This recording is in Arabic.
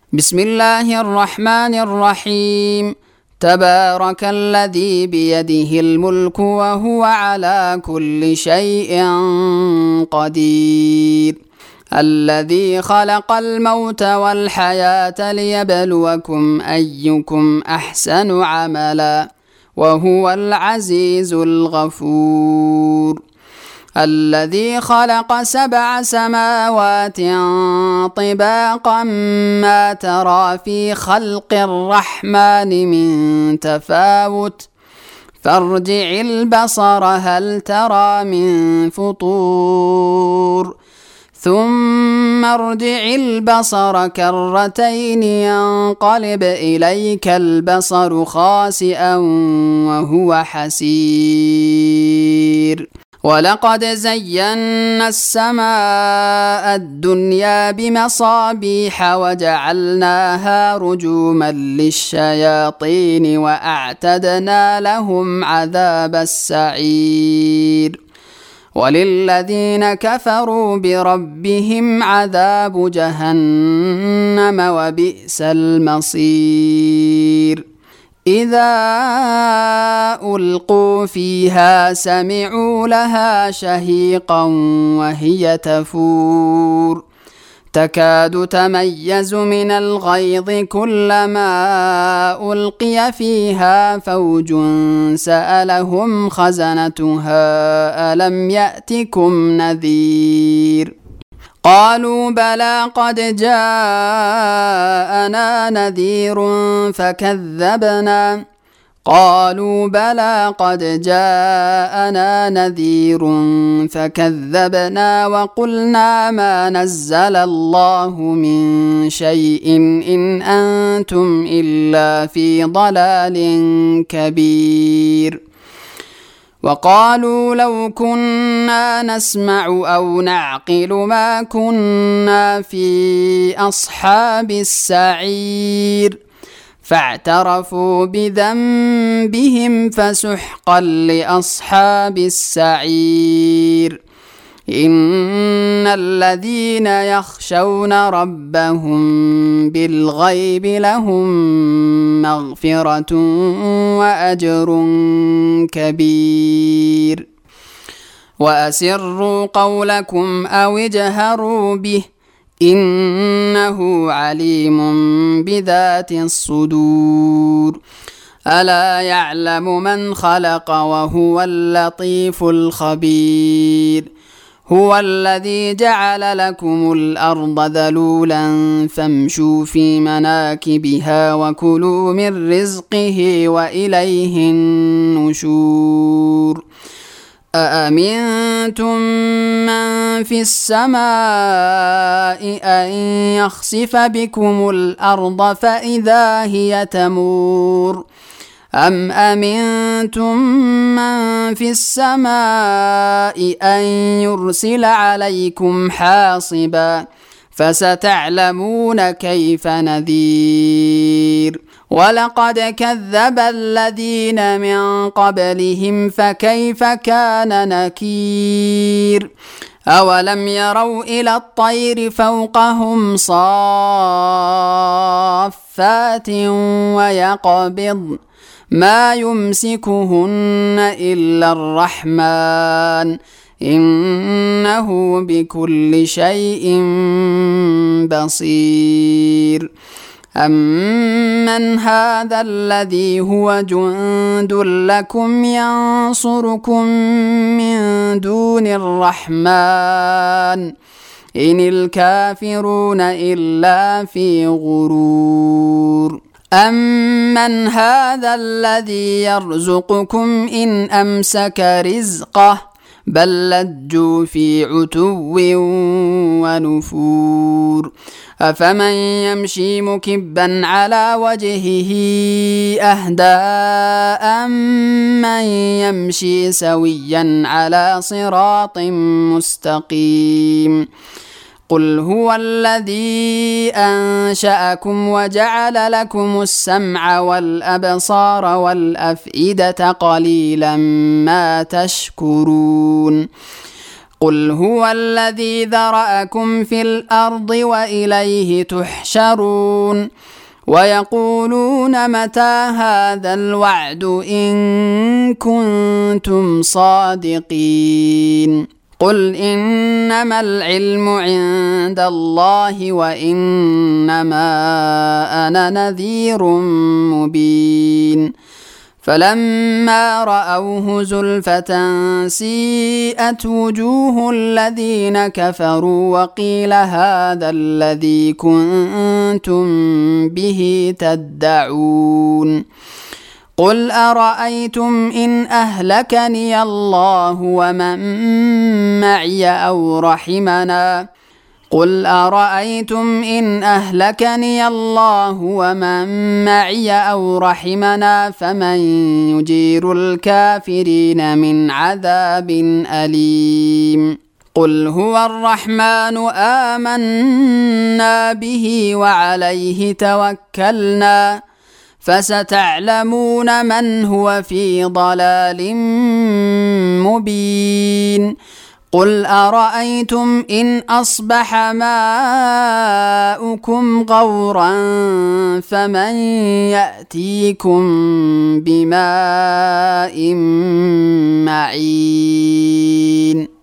بسم الله الرحمن الرحيم. تبارك الذي بيده الملك وهو على كل شيء قدير، الذي خلق الموت والحياة ليبلوكم أيكم أحسن عملا وهو العزيز الغفور. الذي خلق 7 سماوات طباقا ما ترى في خلق الرحمن من تفاوت فارجع البصر هل ترى من فطور ثم ارجع البصر كرتين ينقلب إليك البصر خاسئا وهو حسير. ولقد زينا السماء الدنيا بمصابيح وجعلناها رجوما للشياطين وأعتدنا لهم عذاب السعير. وللذين كفروا بربهم عذاب جهنم وبئس المصير. إذا ألقوا فيها سمعوا لها شهيقا وهي تفور تكاد تميز من الغيظ كلما ألقي فيها فوج سألهم خزنتها ألم يأتكم نذير قالوا بلى قد جاءنا نذير فكذبنا قالوا بلى قد جاءنا نذير فكذبنا وقلنا ما نزل الله من شيء إن أنتم إلا في ضلال كبير. وقالوا لو كنا نسمع أو نعقل ما كنا في أصحاب السعير فاعترفوا بذنبهم فسحقا لأصحاب السعير. إن الذين يخشون ربهم بالغيب لهم مغفرة وأجر كبير. وأسروا قولكم أو اجهروا به إنه عليم بذات الصدور. ألا يعلم من خلق وهو اللطيف الخبير. هو الذي جعل لكم الأرض ذلولا فامشوا في مناكبها وكلوا من رزقه وإليه النشور. أأمنتم من في السماء أن يخسف بكم الأرض فإذا هي تمور أم أمنتم من في السماء أن يرسل عليكم حاصبا فستعلمون كيف نذير. ولقد كذب الذين من قبلهم فكيف كان نكير. أولم يروا إلى الطير فوقهم صافات ويقبض ما يمسكهن إلا الرحمن إنه بكل شيء بصير. أمن هذا الذي هو جند لكم ينصركم من دون الرحمن إن الكافرون إلا في غرور. أمن هذا الذي يرزقكم إن أمسك رزقه بل لجوا في عتو ونفور. أفمن يمشي مكبا على وجهه أهدى أمن يمشي سويا على صراط مستقيم. قل هو الذي أنشأكم وجعل لكم السمع والأبصار والأفئدة قليلا ما تشكرون. قل هو الذي ذرأكم في الأرض وإليه تحشرون ويقولون متى هذا الوعد إن كنتم صادقين قل إنما العلم عند الله وإنما أنا نذير مبين فلما رأوه زلفة سيئت وجوه الذين كفروا وقيل هذا الذي كنتم به تدعون قل أرأيتم إن أهلكني الله ومن معي أو رحمنا قل أرأيتم إن أهلكني الله ومن معي أو رحمنا فمن يجير الكافرين من عذاب أليم قل هو الرحمن آمنا به وعليه توكلنا فستعلمون من هو في ضلال مبين قل أرأيتم إن أصبح ماؤكم غورا فمن يأتيكم بماء معين